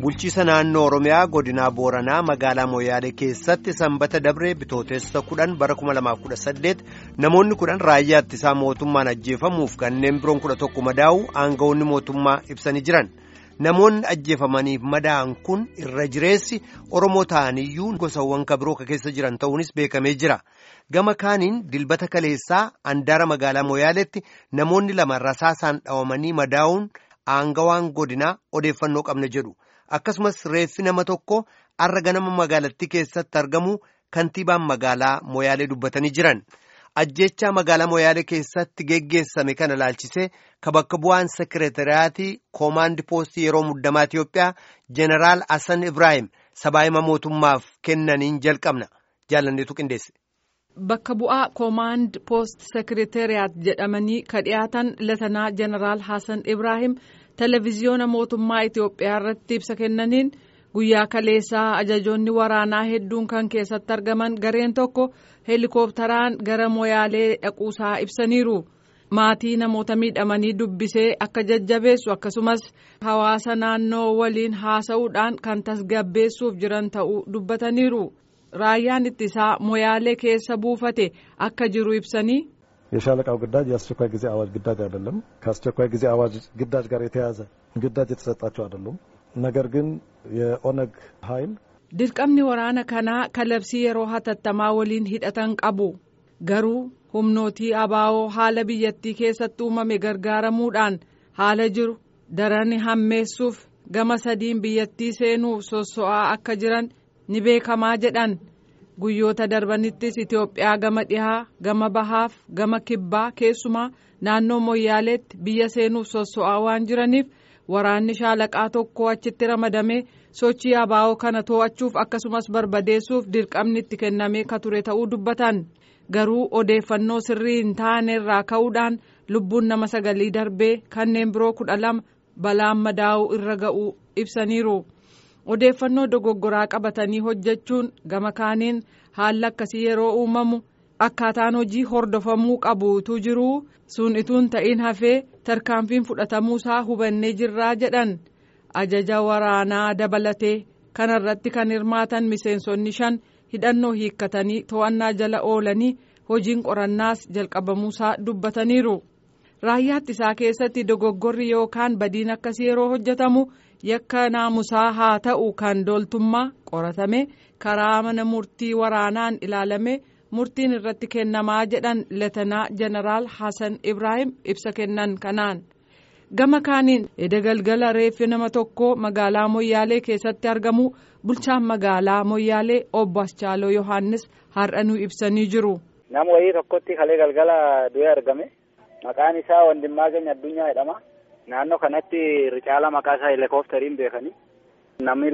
Bulchiisa naannoo Oromiyaa godina Booranaa magaalaa Moyaalee keessatti sanbata dabree bitootessa 10 bara 2018 namoonni 10 raayyaa ittisaa mootummaan ajjeefamuuf kanneen biroon 11 madaa'uu aangawoonni mootummaa ibsanii jiran. Namoonni ajjeefamaniif madaa'an kun irra jireessi Oromoo ta'aniyyuu gosawwan kabiroo keessa jiran ta'uunis beekamee jira. Gama kaaniin dilbata kaleessaa handaara magaalaa Moyaaleetti namoonni 2 rasaasaan dhawamanii madaa'uun aangawaan godinaa odeeffannoo qabna jedhu. Akkasumas reeffi nama tokko har'a ganama magaalattii keessatti argamu kantiibaan magaalaa Moyaalee dubbatanii jiran. Ajjechaa magaalaa Moyaalee keessatti geggeessame kana laalchisee bakka bu'aan sekireetariyaatii koomaandi poostii yeroo muddamaa Itiyoophiyaa Jeneraal Hassan Ibrahim sabaayima mootummaaf kennaniin jalqabna. Jaalanneetu qindeesse. Bakka bu'aa koomaand poost sekireetariyaat jedhamanii ka dhiyaatan Latanaa Jeneraal Hassan Ibrahim televiziyoona mootummaa Itiyoophiyaa irratti ibsa kennaniin guyyaa kaleessaa ajajoonni waraanaa hedduun kan keessatti argaman gareen tokko heelikooptaraan gara Moyaalee dhaquusaa ibsaniiru. Maatii namoota miidhamanii dubbisee akka jajjabeessu akkasumas hawaasa naannoo waliin haasa'uudhaan kan tasgabbeessuuf jiran ta'uu dubbataniiru. Raayyaan ittisaa Moyaalee keessa buufate akka jiru ibsanii. የሻለቃው ግዳጅ የአስቸኳይ ጊዜ አዋጅ ግዳጅ አይደለም። ከአስቸኳይ ጊዜ አዋጅ ግዳጅ ጋር የተያዘ ግዳጅ የተሰጣቸው አይደሉም። ነገር ግን የኦነግ ኃይል dirqamni waraana kanaa kalabsii yeroo hatattamaa waliin hidhatan qabu. Garuu humnootii abaa'oo haala biyyattii keessatti uumame gargaaramuudhaan haala jiru daran hammeessuuf gama sadiin biyyattii seenuuf sosso'aa akka jiran ni beekamaa jedhan. Guyyoota darbanittis Itiyoophiyaa gama dhihaa, gama bahaaf, gama kibbaa keessumaa naannoo Moyaaleetti biyya seenuuf sosso'aa waan jiraniif waraanni shaalaqaa tokko achitti ramadamee sochii abaa'oo kana to'achuuf akkasumas barbadeessuuf dirqamni itti kennamee ka ture ta'uu dubbatan. Garuu odeeffannoo sirrii hin taane irraa ka'uudhaan lubbuun nama 9 darbee kanneen biroo 12 balaan madaa'uu irra ga'uu ibsaniiru. Odeeffannoo dogoggoraa qabatanii hojjechuun gama kaaniin haala akkasii yeroo uumamu akkaataan hojii hordofamuu qabuutu jiru sun ituun ta'in hafee tarkaanfiin fudhatamuusaa hubannee jirraa jedhan. Ajaja waraanaa dabalatee kanarratti kan hirmaatan miseensonni 5 hidhannoo hiikkatanii to'annaa jala oolanii hojiin qorannaas jalqabamuusaa dubbataniiru. Raayyaa ittisaa keessatti dogoggorri yookaan badiin akkasii yeroo hojjetamu yakka naamusaa haa ta'u kan dooltummaa qoratame karaa mana murtii waraanaan ilaalame murtiin irratti kennamaa jedhan Latanaa Jeneraal Hassan Ibrahim ibsa kennan kanaan. Gama kaaniin galgala reeffi nama tokko magaalaa Moyaalee keessatti argamu bulchaan magaalaa Moyaalee obbo Aschaaloo Yohaannis har'a nu ibsanii jiru. Nama wayii tokkotti kalee galgala du'ee argame. Maqaan isaa Wandimmaa Keenya Addunyaa jedhama. Naannoo kanatti ricaala maqaa isaa heelikooptariin beekanii. Namni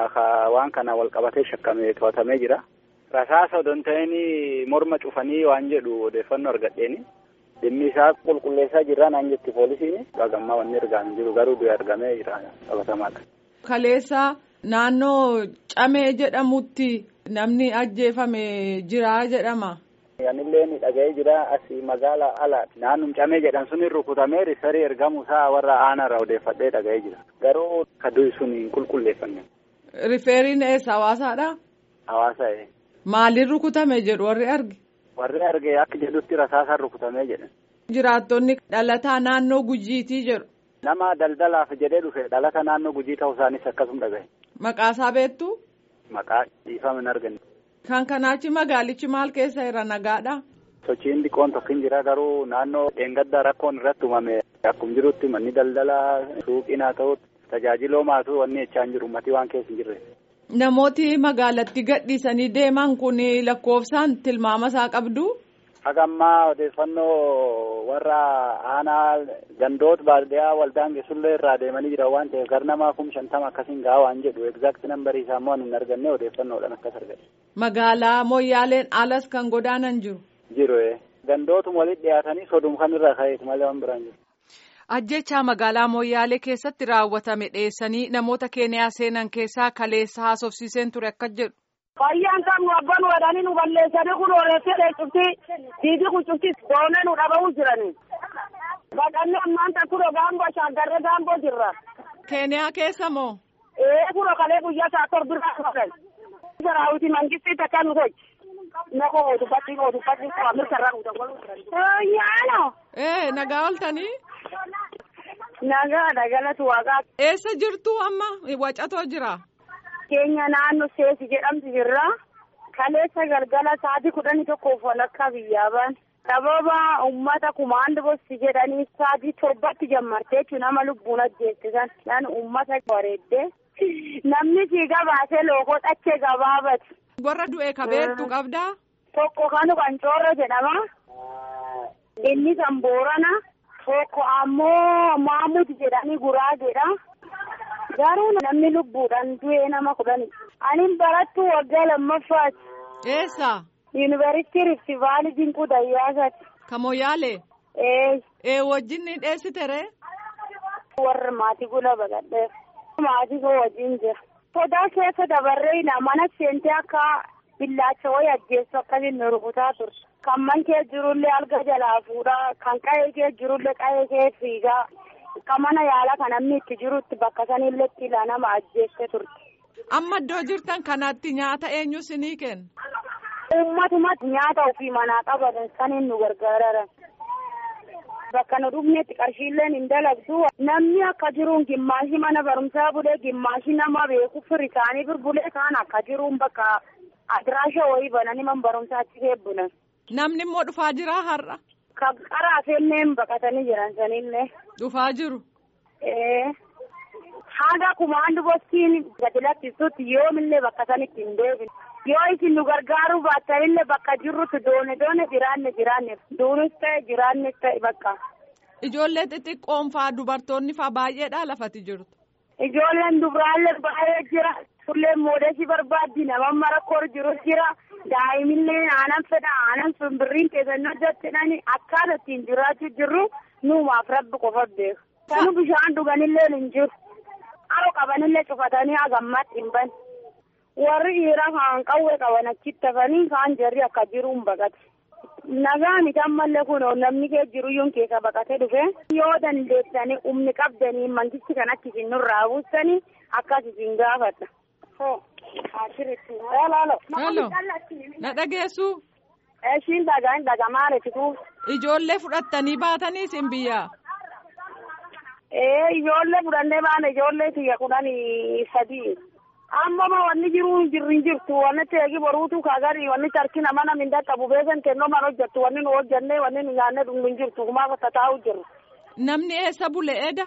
2 waan kana wal qabatee shakkamee to'atamee jira. Rasaasa odon ta'anii morma cufanii waan jedhu odeeffannoo argadheeni. Dhimmi isaa qulqulleessaa jirra naan jetti poolisiin. Dhagammaa wanni argaan jiru garuu du'ee argamee jira qabatamaadha. Kaleessa naannoo Camee jedhamutti namni ajjeefame jira jedhama. Yanillee ni dhaga'ee jira asii magaalaa ala naannum Camee jedhan suni rukutamee risarii ergamu isaa warra aanarra odeeffadhee dhaga'ee jira. Garuu kaduu suni qulqulleeffanne. Rifeeriin eessa hawaasaadha? Hawaasa. Maaliin rukutame jedhu warri arge? Warri arge akka jedhutti rasaasaan rukutamee jedhan. Jiraattonni dhalataa naannoo Gujiitii jedhu. Nama daldalaaf jedhee dhufe dhalata naannoo Gujii ta'uu isaanis akkasuma dhaga'e. Maqaasaa beektu? Maqaa dhiifama hin arganne. Kan kanaachi magaalichi maal keessa irra nagaadha? Sochiin xiqqoon tokko hin jira garuu naannoo dheengaddaa rakkoon irratti uumame akkuma jirutti manni daldalaa suuqiin haa ta'u tajaajiloo maatuu wanni jechaa hin jiru ummatii waan keessa hin jirre. Namooti magaalatti gadhiisanii deeman kun lakkoofsaan tilmaama isaa qabdu? Hagammaa odeeffannoo warra aanaa gandoota baadiyyaa waldaan geessullee irraa deemanii jira waan ta'eef gara namaa 50 akkasiin gahaa waan jedhu egzaakti nambarii isaa immoo hin arganne odeeffannoodhaan akkas argate. Magaalaa Moyyaaleen alas kan godaanan jiru? Jiru gandootuma walitti dhiyaatanii sodum kan irraa ka'eetu malee waan biraan jiru. Ajjechaa magaalaa Moyyaalee keessatti raawwatame dheessanii namoota Keeniyaa seenan keessaa kaleessa haasofsiiseen ture akka jedhu. Fayyaan kan nu abbaan wadanii nu balleessanii kun oolessee dheessufti diidii kucufti doonee nu dhaba'uu jiranii. Baqannee ammaan takkuroo gaamboo shaaggarree gaamboo jirra. Keeniyaa keessa moo? Kuro kalee guyyaa isaa torbiraa qaban. Saraawiti mangistii takka nu gochi. Nako dubbatti qaamni sarara guutuu. Yaalo. Nagaa ooltanii. Nagaa galatu waaqaa. Eessa jirtu amma wacatoo jira? Keenya naannoo seesi jedhamtu jirra. Kaleessa galgala sa'aatii 11 walakkaa biyyaa ba'an. Sababa uummata kumaandi bosti jedhanii sa'aatii 7tti jammartee jechuun nama lubbuun ajjeessisan. Nan uummata bareeddee. Namni siigaa baasee lookoo dhachee gabaabati. Warra du'e kabeettu qabdaa? Tokko kanu Qancoorra jedhama. Inni kan Boorana. Tokko ammoo Maamud jedhanii Guraageedha. Garuu namni lubbuudhaan du'e nama 10. Ani barattu waggaa lammaffaati. Eessa? Yuunivarsiitii Rifti Vaalii Dinquu Dayyaasaati. Kamoyaalee? Wajjin ni dheessitere? Warra maatii gula baqadheef. Maatii koo wajjin jira. Sodaa keessa dabarree mana seentee akka billaacha wayii ajjeessu akkasiin nu rukutaa turte. Kan man kee jirullee alga jalaa fuudhaa, kan qa'ee kee jirullee qa'ee kee fiigaa, kan mana yaalaa kan namni itti jirutti bakka sanillee itti nama ajjeesse turte. Amma iddoo jirtan kanatti nyaata eenyu sinii kenna? Uummatumatti nyaata ofii manaa qaban saniin nu gargaaran. Bakka nu dhufnetti qarshiilleen hin dalagdu. Namni akka jiruun gimmaashii mana barumsaa bulee gimmaashii nama beeku firii isaanii birbulee kaan akka jiruun bakka adiraasha wayii bananii man barumsaatti eebbunan. Namni immoo dhufaa jira har'a? Kan qaraa feenneen baqatanii jiran sanillee. Dhufaa jiru? Haga kumaandi bostiin gadi lakkisuutti yoomillee bakka sanitti hin deebine. Yoo isin nu gargaaruu baattanillee bakka jirrutti doone jiraanne duunis ta'e jiraannes ta'e bakka. Ijoollee xixiqqoon fa'aa dubartoonni fa'aa baay'eedha lafati jirtu. Ijoolleen dubraallee baay'ee jira. Fulleen moodeesii barbaaddi nama marakkoo jiru jira. Daa'imillee aanan fedha aanan simbirriin keessannoo jattinani akkaataa ittiin jiraachuu jirru nuumaaf rabbi qofa beeku. Kanu bishaan dhuganillee hin jiru. Haroo qabanillee cufatanii hagammatti hin bane. Warri dhiiraa kaan qawwee qaban achitti hafanii kaan jarri akka jiruun baqate. Nagaa miti ammallee kun namni kee jiruyyuun keessa baqatee dhufe. Yoo dandeessanii humni qabdanii mangisti kan akka isin nurraa buustanii akkas isin gaafata. Halo. Na dhageessu? Ishiin dhagamaa reetitu. Ijoollee fudhattanii baatanii isin biyyaa? Ijoollee fudhannee baane ijoollee tiyya 13. Amma wanni jiru jirtu wanni teegi boruutu kaagari wanni tarkina mana minda qabu beekan kennoo man hojjettu wanni nu hojjennee wanni nu nyaannee dhugnu jirtu kumaa taa'u jiru. Namni eessa bule eda?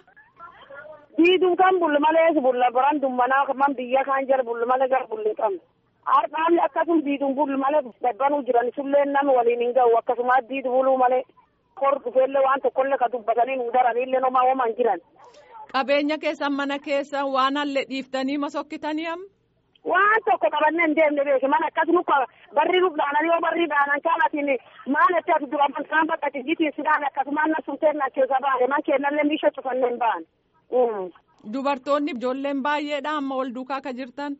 Diiduu kan bulle malee bulle boran dummanaa man biyya kan jala bulle malee gara bulle qabu. Har'aallee akkasuma diiduun bulle malee dadbanuu jiran sulleen nama waliin hin ga'u akkasuma diidu buluu malee kor dhufeellee waan tokkollee ka dubbatanii nu daranillee nomaa waman jiran. Qabeenya keessan mana keessan waan hallee dhiiftanii masokkitanii amma? Waan tokko qabannee hin deemne beeku mana akkasuma barri dhufdaanan yoo barri dhaanan kaanatiin maal itti ati dura kan bakka jitiin sidaan akkasuma na sunteen na keessa baane man kennallee bisha cufannee hin baan. Dubartoonni ijoolleen baay'eedha amma wal duukaa ka jirtan?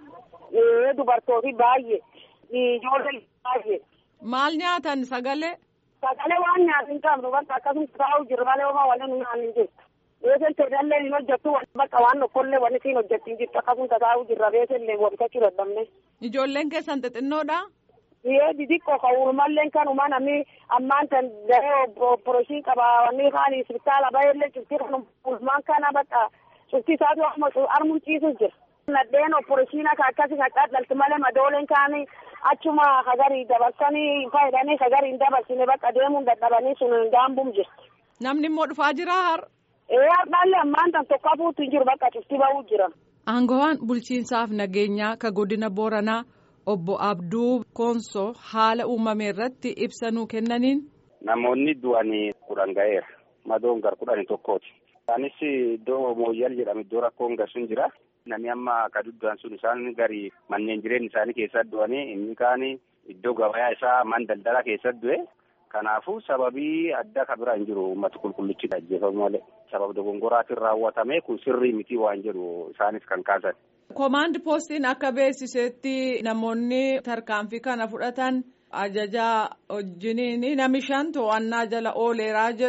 Dubartoonni baay'ee ijoolleen baay'ee. Maal nyaatan sagalee? Sagalee waan nyaatan hin qabnu bakka akkasuma taa'u jiru malee homaa waliin nu nyaanni hin jirtu. Beesellee teedallee hin hojjettu bakka waan tokkollee wanni siin hojjetti hin jirtu akkasuma taa'u jirra beesellee bitachuu dadhabne. Ijoolleen keessan xixinnoodha? Xixiqqoo ka'uurumallee kanuma namni ammaan kan daree oopporosii qaba wanni kaan isbitaala baay'eellee cuftii kan ulmaan kana bakka cuftii isaatu armuun ciisu jira. Naddeen oopporosiin akka akkasii akka dhalti malee madooleen kaanii achuma hagarii dabarsanii fayyadanii hagarii hin dabarsine bakka deemuun dadhabanii sun gaambuun jirti. Namni immoo dhufaa jira har'a? Har'aallee ammaan tan tokko hafuutu hin jiru bakka cuftii ba'uu jira. Aangawaan bulchiinsaaf nageenyaa ka godina Booranaa obbo Abduu Koonsoo haala uumame irratti ibsa nuu kennaniin. Namoonni du'anii 10 ga'eera. Madoon gar 11ti. Isaanis iddoo Mooyyal jedhamu iddoo rakkoon garsuun jira. Namni amma akka duddaan sun isaan gari manneen jireenya isaanii keessa du'anii inni kaan iddoo gabayaa isaa man daldala keessa du'e. Kanaafuu sababii adda ka bira hin jiru uummata qulqullichi ajjeefamu malee sababa dogongoraatiin raawwatame kun sirrii miti waan jedhu isaanis kan kaasan. Komaandi poostiin akka beeksisetti namoonni tarkaanfii kana fudhatan ajajaa wajjiniin nami 5 to'annaa jala ooleeraa jedhu.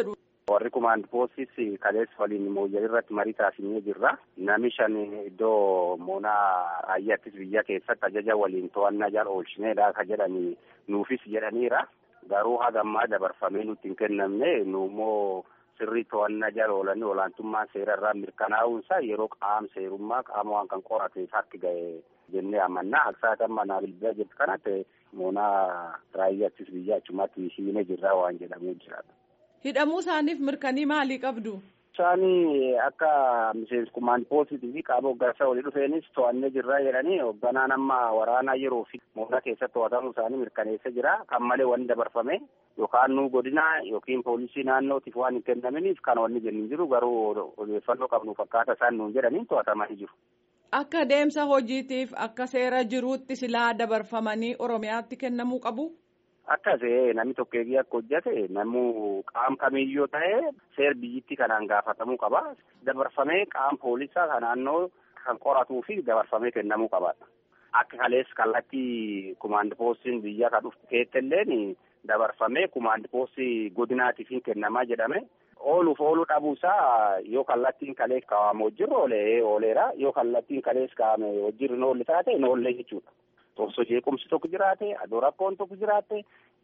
Warri kumaand poostis kaleessa waliin mooyyal irratti marii taasisnee jirra. Nami 5 iddoo moonaa raayyaattis biyya keessatti ajaja waliin to'annaa jala oolchineedha ka jedhanii nuufis jedhaniira. Garuu hagammaa dabarfamee nutti hin kennamne nu immoo sirrii to'annaa jala oolanii olaantummaan seerarraa mirkanaa'uunsaa yeroo qaama seerummaa qaama waan kan qorateef harki ga'e jennee amannaa. Aksaatan manaa bilbila jirtu kanatti moonaa raayyaattis biyya achumatti hiinee jirraa waan jedhamuu jira. Hidhamuu isaaniif mirkanii maalii qabdu? Isaanii akka miseensi kumaand poostii fi qaama hoggansaa walii dhufeenis to'annee jirraa jedhanii hogganaan amma waraanaa yeroo fi moona keessatti to'atamuu isaanii mirkaneessa jira. Kan malee wanni dabarfame yookaan nu godinaa yookiin poolisii naannootiif waan hin kennaminiif kan wanni jennu jiru garuu odeeffannoo qabnuuf akkaataa isaan nuun jedhaniin to'atamanii jiru. Akka deemsa hojiitiif akka seera jiruutti silaa dabarfamanii Oromiyaatti kennamuu qabu? Akkasii namni tokko eegee akka hojjate namuu qaama kamiyyuu ta'ee seer biyyittii kanaan gaafatamuu qaba. Dabarfamee qaama poolisaa kan naannoo kan qoratuu fi dabarfamee kennamuu qaba. Akka kaleessa kallattii kumaand poostiin biyya kan dhuftu keettelleen dabarfamee kumaand poostii godinaatiif hin kennamaa jedhame. Ooluu dhabuusaa yoo kallattiin kaleessa kaa'ame hojirra ooleera yoo kallattiin kaleessa kaa'ame hojirri noolli taate noollee jechuudha. Tosoo jeequmsi tokko jiraate adoo rakkoon tokko jiraate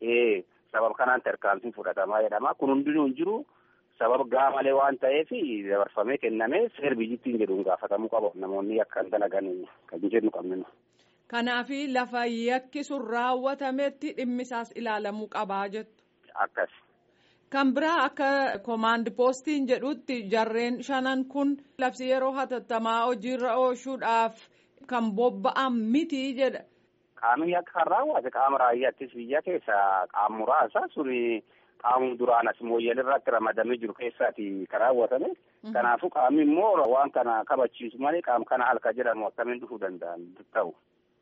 sababa kanaan tarkaanfiin fudhatamaa jedhama. Kun hundinuu hin jiru sababa gahaa malee waan ta'eef dabarfamee kennamee seer biyyittiin jedhuun gaafatamuu qaba. Namoonni akka hin dalagan kan jennu qabnu. Kanaaf lafa yakki sun raawwatametti dhimmisaas ilaalamuu qabaa jettu. Akkas. Kan biraa akka komaand poostiin jedhutti jarreen 5 kun labsii yeroo hatattamaa hojiirra oolchuudhaaf kan bobba'an miti jedha. Qaamni akka kan raawwate qaama raayyaattis biyya keessa qaama muraasa suni qaama duraan as mooyyal irratti ramadamee jiru keessaati kan raawwatame. Kanaafuu qaamni immoo waan kana kabachiisu malee qaama kana halka jedhamu akkamiin dhufuu danda'an ta'u.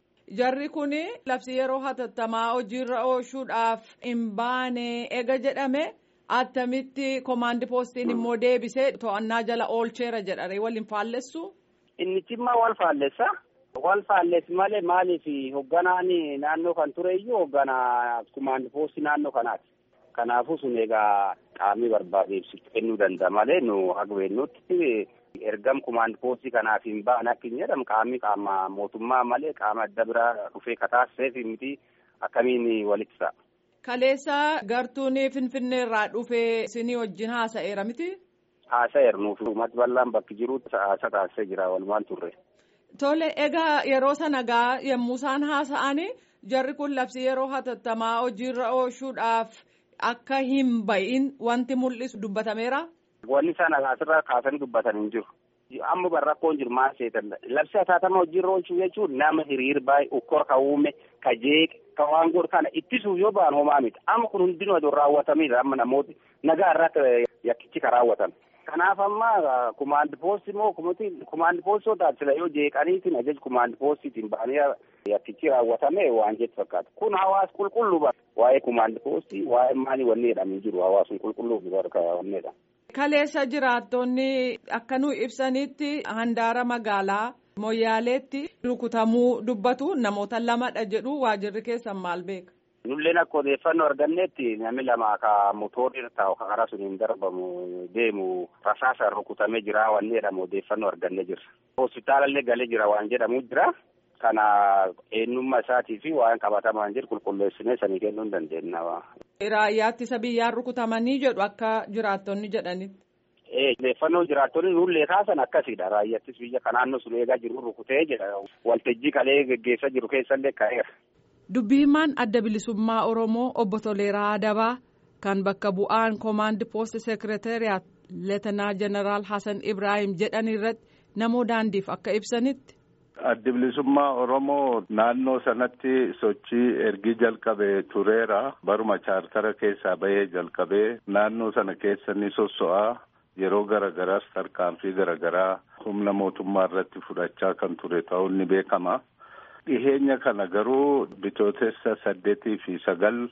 Jarri kun labsii yeroo hatattamaa hojiirra oolchuudhaaf hin baane ega jedhame attamitti komaand poostiin immoo deebisee to'annaa jala oolcheera jedhare waliin faallessu. Inni cimmaa wal faallessa. Wal faalleessi malee maaliif hogganaan naannoo kan tureyyuu hogganaa kumaand poostii naannoo kanaati. Kanaafuu sun egaa qaamni barbaadeef kennuu danda'a malee nu hagweennutti ergam kumaand poostii kanaaf hin ba'an akka hin jedhamu qaamni qaama mootummaa malee qaama adda biraa dhufee kataasiseef miti akkamiin walitti ta'a. Kaleessa gartuun Finfinnee irraa dhufee isinii wajjin haasa'eera miti? Haasa'eera nuuf uummata bal'aan bakki jirutti haasa taasisee jira walumaan turre. Tole egaa yeroo sana yommuu isaan haasa'anii jarri kun labsii yeroo hatattamaa hojiirra oolchuudhaaf akka hin bahin wanti mul'isu dubbatameera. Wanni isaan asirraa kaasanii dubbatan hin jiru. Amma barrakkoon jiru maal seetan labsii hatattamaa hojiirra oolchuu jechuun nama hiriir baay'ee ukkor ka uume ka jeeqe ka waan godhu kana ittisuuf yoo ba'an homaa miti. Amma kun hundinuu aduu raawwatameera amma namooti nagaa irratti yakkichi ka raawwatan. Kanaaf amma kumaand poostii moo kumaand poostii taasisa yoo jeeqaniitiin ajaja kumaand poostiitiin ba'anii yakkichi raawwatame waan jettu fakkaata. Kun hawaasa qulqulluu waa'ee kumaand poostii waa'ee maalii wanni jedhamee jiru hawaasni qulqulluu barka wanneedha. Kaleessa jiraattonni akka nu ibsanitti handaara magaalaa Moyyaaleetti rukutamuu dubbatu namoota 2dha jedhu waajirri keessan maal beeka? Nulleen akka odeeffannoo argannetti namni 2 ka motorri irra taa'u karaa suniin darbamu deemu rasaasa rukutamee jira waan jedhamu odeeffannoo argannee jirra. Hospitaalallee galee jira waan jedhamu jira. Kana eenyummaa isaatii fi waan qabatamaan jiru qulqulleessinee sanii kennuu hin dandeenya. Raayyaa ittisa biyyaan rukutamanii jedhu akka jiraattonni jedhanitti. Odeeffannoo jiraattonni nullee kaasan akkasiidha. Raayyaa ittisa biyya kan naannoo sun eegaa jiru rukutee jedha. Waltajjii kalee geggeessaa jiru keessallee ka'eera. Dubbii himaan adda bilisummaa Oromoo obbo Toleeraa Adabaa kan bakka bu'aan Komaand Poost Sekireeteriyaat Leetanaa Jeneraal Hasan Ibrahim jedhan irratti namoo daandiif akka ibsanitti. Adda bilisummaa Oromoo naannoo sanatti sochii ergi jalqabee tureera. Baruma chaartara keessaa bahee jalqabee naannoo sana keessa ni sosso'aa. Yeroo garagaraas tarkaanfii garagaraa humna mootummaa irratti fudhachaa kan ture ta'uun ni beekama. Dhiheenya kana garuu bitootessa 8 fi 9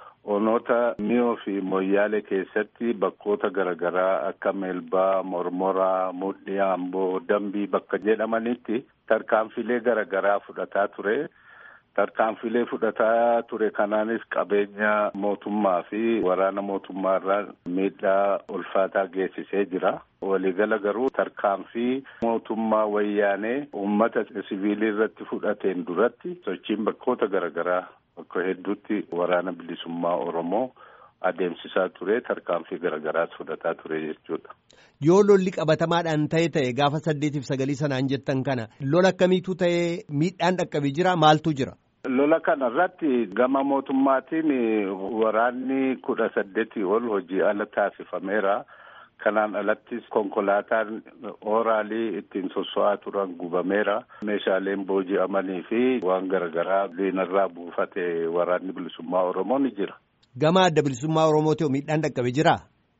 onoota Miyoo fi Moyyaalee keessatti bakkoota garagaraa akka Meelbaa, Mormoraa, Mudhii, Amboo, Dambii bakka jedhamanitti tarkaanfilee garagaraa fudhataa ture. tarkaanfilee fudhataa ture kanaanis qabeenya mootummaa fi waraana mootummaa irraa miidhaa ulfaataa geessisee jira. Waliigala garuu tarkaanfii mootummaa wayyaanee uummata siviilii irratti fudhateen duratti sochiin bakkoota garaagaraa bakka hedduutti waraana bilisummaa Oromoo adeemsisaa ture, tarkaanfii garaagaraas fudhataa ture jechuudha. Yoo lolli qabatamaadhaan ta'e gaafa 8 fi 9 sanaan jettan kana lola akkamiitu ta'e miidhaan dhaqqabee jira maaltu jira? Lola kana irratti gama mootummaatiin waraanni 18 ol hojii ala taasifameera. Kanaan alattis konkolaataan ooraalii ittiin sosso'aa turan gubameera. Meeshaaleen booji'amanii fi waan garaagaraa diinarraa buufate waraanni bilisummaa Oromoo ni jira. Gama adda bilisummaa Oromootii miidhaan dhaqqabee jira?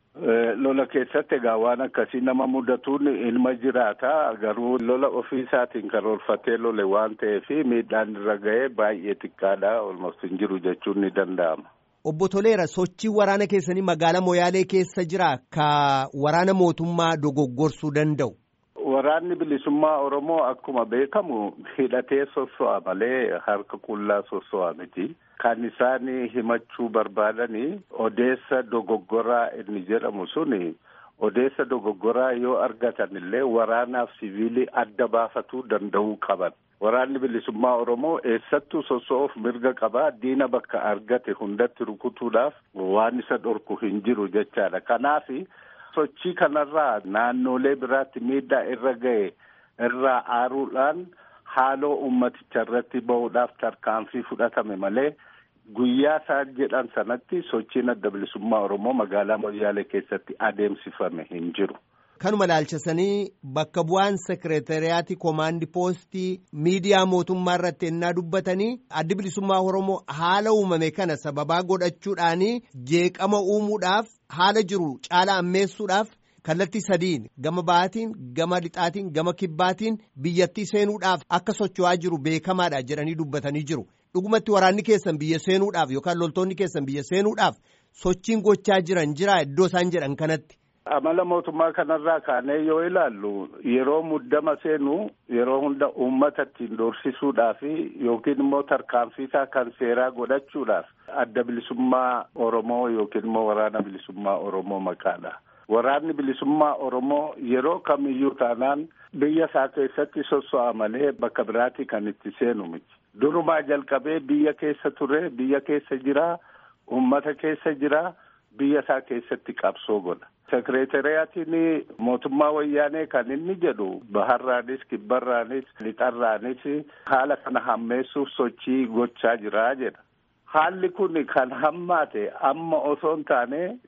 Lola keessatti egaa waan akkasii nama mudatuun ilma jiraata. Garuu lola ofii isaatiin karoorfatee lole waan ta'eef miidhaan irra ga'ee baay'ee xiqqaadha. Olmost hin jiru jechuun ni danda'ama. Obbo Toleera, sochii waraana keessanii magaalaa Moyaalee keessa jira ka waraana mootummaa dogoggorsuu danda'u? Waraanni bilisummaa Oromoo akkuma beekamu hidhatee sosso'a malee harka qullaa sosso'a miti. Kan isaan himachuu barbaadanii odeessa dogoggoraa inni jedhamu suni odeessa dogoggoraa yoo argatan illee waraanaaf siviilii adda baafatuu danda'uu qaban. Waraanni bilisummaa Oromoo eessattuu sosso'uuf mirga qabaa, diina bakka argate hundatti rukutuudhaaf waan isa dhorku hin jiru jechaadha. Kanaaf sochii kanarraa naannolee biraatti miidhaa irra ga'e irraa aaruudhaan haaloo ummaticha irratti bahuudhaaf tarkaanfii fudhatame malee guyyaa isaan jedhan sanatti sochiin adda bilisummaa Oromoo magaalaa Moyyaalee keessatti adeemsifame hin jiru. Kanuma ilaalchisanii bakka bu'aan sekireeteriyaatii koomaandii poostii miidiyaa mootummaa irratti ennaa dubbatanii addi bilisummaa Oromoo haala uumame kana sababaa godhachuudhaanii jeeqama uumuudhaaf haala jiru caala ammeessuudhaaf kallattii sadiin gama ba'aatiin gama lixaatiin gama kibbaatiin biyyattii seenuudhaaf akka socho'aa jiru beekamaadha jedhanii dubbatanii jiru. Dhugumatti waraanni keessan biyya seenuudhaaf yookaan loltoonni keessan biyya seenuudhaaf sochiin gochaa jiran jira iddoo isaan jedhan kanatti. Amala mootummaa kanarraa kaanee yoo ilaallu yeroo muddama seenu yeroo hunda uummata ittiin doorsisuudhaaf yookiin immoo tarkaanfiisaa kan seeraa godhachuudhaaf adda bilisummaa Oromoo yookiin immoo waraana bilisummaa Oromoo maqaadha. Waraanni bilisummaa Oromoo yeroo kamiyyuu taanaan biyya isaa keessatti sosso'a malee bakka biraatti kan itti seenu miti. Durumaa jalqabee biyya keessa ture, biyya keessa jira, uummata keessa jira, biyya isaa keessatti qabsoo godha. Sekireeteriyaatiin mootummaa wayyaanee kan inni jedhu baharraanis kibbarraanis lixarraanis haala kana hammeessuuf sochii gochaa jira jedha. Haalli kun kan hammaate amma osoo hin taane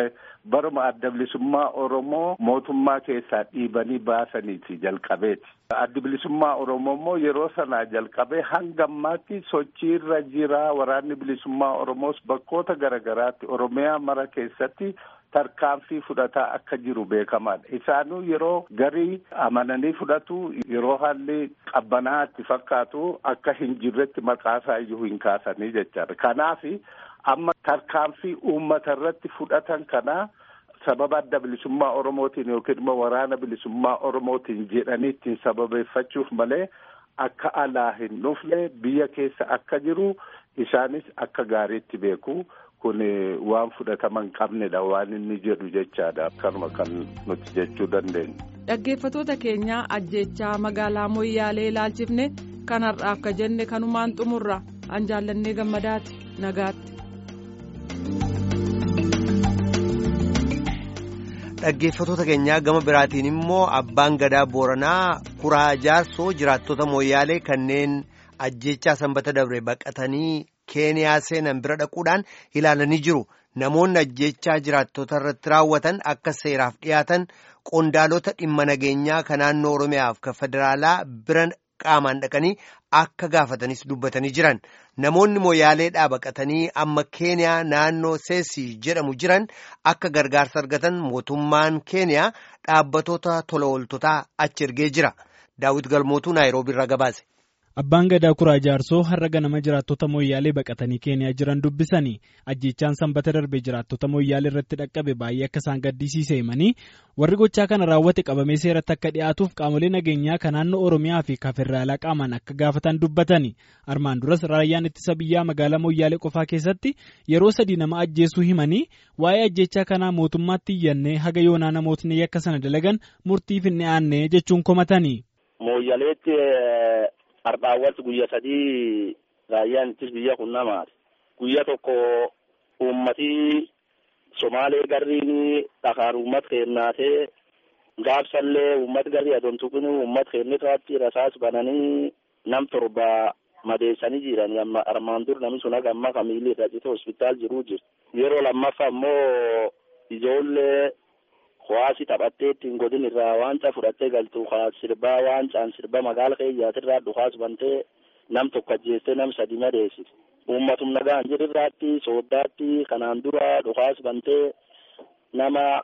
baruma adda bilisummaa Oromoo mootummaa keessaa dhiibanii baasaniiti jalqabeeti. Adda bilisummaa Oromoo immoo yeroo sanaa jalqabee hanga ammaatti sochii irra jira. Waraanni bilisummaa Oromoos bakkoota garaagaraatti Oromiyaa mara keessatti tarkaanfii fudhataa akka jiru beekamaadha. Isaanuu yeroo garii amananii fudhatu, yeroo haalli qabbanaa itti fakkaatu akka hin jirretti maqaasaa iyyuu hin kaasanii jechaadha. Kanaaf amma tarkaanfii uummata irratti fudhatan kana sababa adda bilisummaa Oromootiin yookiin immoo waraana bilisummaa Oromootiin jedhanii ittiin sababeeffachuuf malee akka alaa hin dhufne biyya keessa akka jiru isaanis akka gaariitti beeku. Kun waan fudhataman qabnedha waan inni jedhu jechaadha. Akkanuma kan nuti jechuu dandeenyu. Dhaggeeffatoota keenya ajjechaa magaalaa Moyyaalee ilaalchifne kanarraa akka jenne kanumaan xumurra. An jaallannee gammadaati nagaatti. Dhaggeeffatoota keenyaa gama biraatiin immoo abbaan gadaa Booranaa Kuraa Jaarsoo jiraattota Moyyaalee kanneen ajjechaa sanbata dabre baqatanii Keeniyaa seenan bira dhaquudhaan ilaalanii jiru. Namoonni ajjechaa jiraattota irratti raawwatan akka seeraaf dhiyaatan qondaalota dhimma nageenyaa kan naannoo Oromiyaaf kan federaalaa bira qaamaan dhaqanii akka gaafatanis dubbatanii jiran. Namoonni Moyaaleedhaa baqatanii amma Keeniyaa naannoo Seesii jedhamu jiran akka gargaarsa argatan mootummaan Keeniyaa dhaabbatoota tola ooltotaa achi ergee jira. Daawit Galmootuu Naayiroobii irraa gabaase. Abbaan Gadaa Kuraa Jaarsoo har'a ganama jiraattota Mooyyaalee baqatanii Keeniyaa jiran dubbisanii ajjeechaan sanbata darbe jiraattota Mooyyaalee irratti dhaqqabe baay'ee akka isaan gaddisiise himanii warri gochaa kana raawwate qabamee seeratti akka dhiyaatuuf qaamolee nageenyaa kan naannoo Oromiyaa fi Federaalaa qaamaan akka gaafatan dubbatanii armaan duras raayyaan ittisa biyyaa magaalaa Mooyyaalee qofaa keessatti yeroo 3 nama ajjeesuu himanii waa'ee ajjeechaa kanaa mootummaatti iyyannee haga yoonaa namootni yakka sana dalagan murtiif hin dhiyaanne jechuun komatanii. Mooyyaleetti Har'aawwas guyyaa 3 raayyaan ittisa biyyaa kun namaati. Guyyaa tokko uummatii Somaalee garriin dhakaan uummata kennaatee gaabsallee uummata garrii adoontuqin uummata kennitaatti rasaas bananii nam 7 madeessanii jiran armaan dur namni sun amma kamiillee irra cite hospitaal jiruu jira. Yeroo lammaffaa immoo ijoollee Hawaasi taphattee ittiin godin irraa waancaa fudhattee galtu sirbaa waancaan sirba magaala keeyyaatirraa dhukaas bantee nam tokko ajjeestee nam 3 madeessite. Uummatum nagaan jirrirraatti sooddaatti kanaan dura dhukaas bantee nama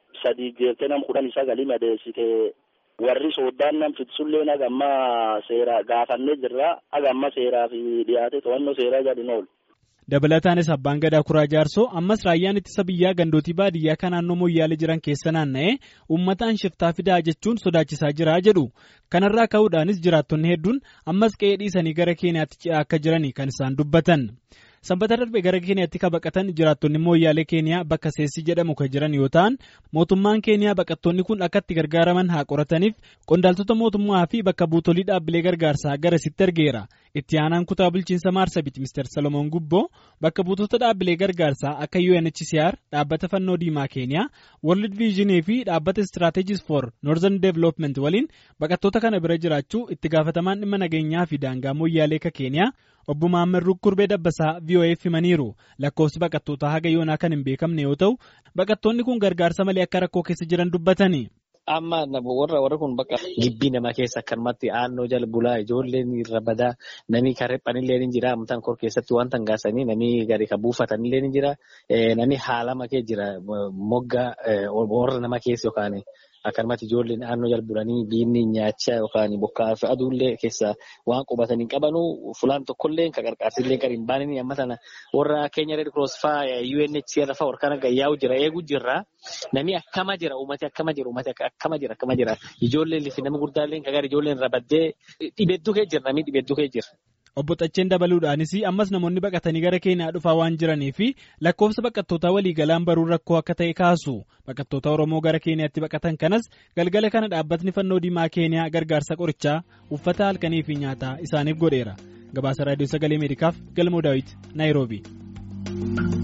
3 jeeftee nam 19 madeessite. Warri sooddaan nam fitsullee nagamma seeraa gaafannee jirra. Agamma seeraa fi dhiyaate to'annoo seeraa gadi oolu. Dabalataanis abbaan Gadaa Kuraa Jaarsoo ammas raayyaan ittisa biyyaa gandootii baadiyyaa kan naannoo Mooyyaalee jiran keessa naanna'ee uummataan shiftaa fidaa jechuun sodaachisaa jira jedhu. Kanarraa ka'uudhaanis jiraattonni hedduun ammas qe'ee dhiisanii gara Keeniyaatti ce'aa akka jiranii kan isaan dubbatan. Sanbata darbe gara Keeniyaatti ka baqatan jiraattonni Mooyyaalee Keeniyaa bakka Seesii jedhamu kan jiran yoo ta'an mootummaan Keeniyaa baqattoonni kun akka itti gargaaraman haa qorataniif qondaaltota mootummaa fi bakka buutolii dhaabbilee gargaarsaa garasitti ergeera. Itti aanaan kutaa bulchiinsa Maarsabiit Mr. Salomoon Gubboo bakka buutota dhaabbilee gargaarsaa akka UNHCR dhaabbata fannoo diimaa Keeniyaa World Vision fi dhaabbata Strategies for Northern Development waliin baqattoota kana bira jiraachuu itti gaafatamaan dhimma nageenyaa fi daangaa Mooyyaalee ka Keeniyaa obbo Maammed Rukkurbee Dabbasaa VOA'f himaniiru. Lakkoofsi baqattootaa haga yoonaa kan hin beekamne yoo ta'u baqattoonni kun gargaarsa malee akka rakkoo keessa jiran dubbatanii. Amma warra kun bakka gibbii namaa keessa akkanumatti aannoo jala bulaa ijoolleen irra badaa namni kan rephanillee ni jira. Amtaan kor keessatti waan tangaasanii namni gadi kan buufatanillee ni jira. Namni haalama kee jira moggaa warra nama keessa yookaan akkanumatti ijoolleen aannoo jala bulanii biinni nyaachaa yookaan bokkaa fi aduullee keessa waan qubatanii qabanuu fulaan tokkollee kan qarqaarsillee kan hin baananii amma sana warra Kenya Red Cross faa UNHCR faa warra gayyaa'u jira eeguu jirra. Namni akkama jira uummati akkama jira ijoolleen fi nama guddaalleen kan gara ijoolleen rabaddee dhibedduu kee jira namni dhibedduu kee jira. Obbo Xacheen dabaluudhaanis ammas namoonni baqatanii gara Keeniyaa dhufaa waan jiranii fi lakkoofsa baqattootaa waliigalaan baruun rakkoo akka ta'e kaasu. Baqattoota Oromoo gara Keeniyaatti baqatan kanas galgala kana dhaabbatni fannoo diimaa Keeniyaa gargaarsa qorichaa uffata halkanii fi nyaataa isaaniif godheera. Gabaasa Raadiyoo Sagalee Ameerikaaf Galmoo Daawit Naayiroobii.